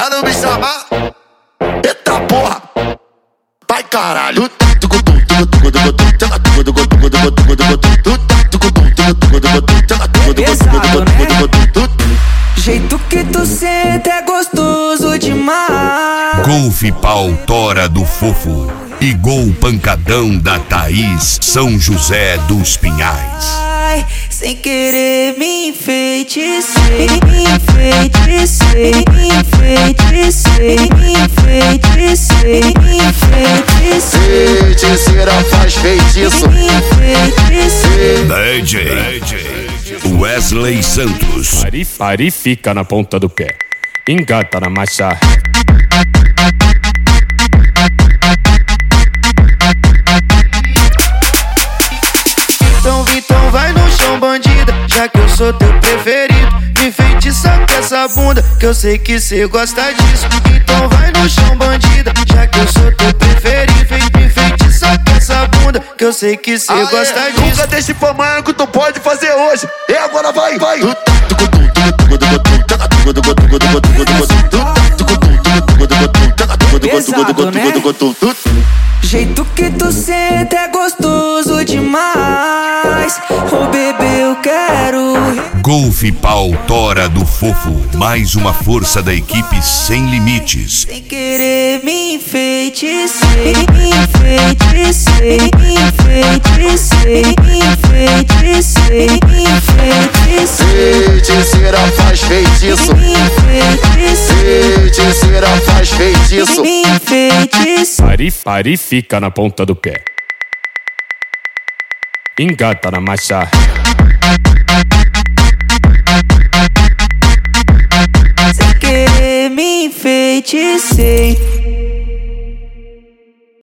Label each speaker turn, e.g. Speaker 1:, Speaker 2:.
Speaker 1: não me chamar. Eita porra, vai caralho.
Speaker 2: Pesado, né? Jeito que tu senta é gostoso demais.
Speaker 3: Golfe pau tora do fofo e gol pancadão da Thaís, São José dos Pinhais.
Speaker 2: Ai, sem querer me enfeitecei, me enfeitecei, me enfeitecei, me enfeitecei, me enfeitecei.
Speaker 1: Feiticeira faz feitiço.
Speaker 2: Me enfeitecei.
Speaker 3: DJ Wesley Santos.
Speaker 4: Pare, fica na ponta do pé, engata na marcha.
Speaker 5: Então vai no chão, bandida, já que eu sou teu preferido. Me enfeitiça com essa bunda, que eu sei que cê gosta disso. Então vai no chão, bandida, já que eu sou teu preferido. Me enfeitiça com essa bunda, que eu sei que cê gosta disso.
Speaker 1: Nunca deixe pra amanhã que tu pode fazer hoje. E agora vai.
Speaker 2: Pesado, né? Jeito que tu senta é gostoso demais. Ô bebê, eu quero.
Speaker 3: Golfe pau tora do fofo, mais uma força da equipe sem limites.
Speaker 2: Sem querer me enfeitecei, me enfeitecei, me enfeitecei, me enfeitecei, me enfeitecei.
Speaker 1: Feiticeira faz feitiço.
Speaker 2: Me enfeitecei.
Speaker 1: Feiticeira faz feitiço.
Speaker 2: Me enfeitecei.
Speaker 4: Pare, fica na ponta do pé, engata na marcha.
Speaker 2: Sem querer me enfeitecei.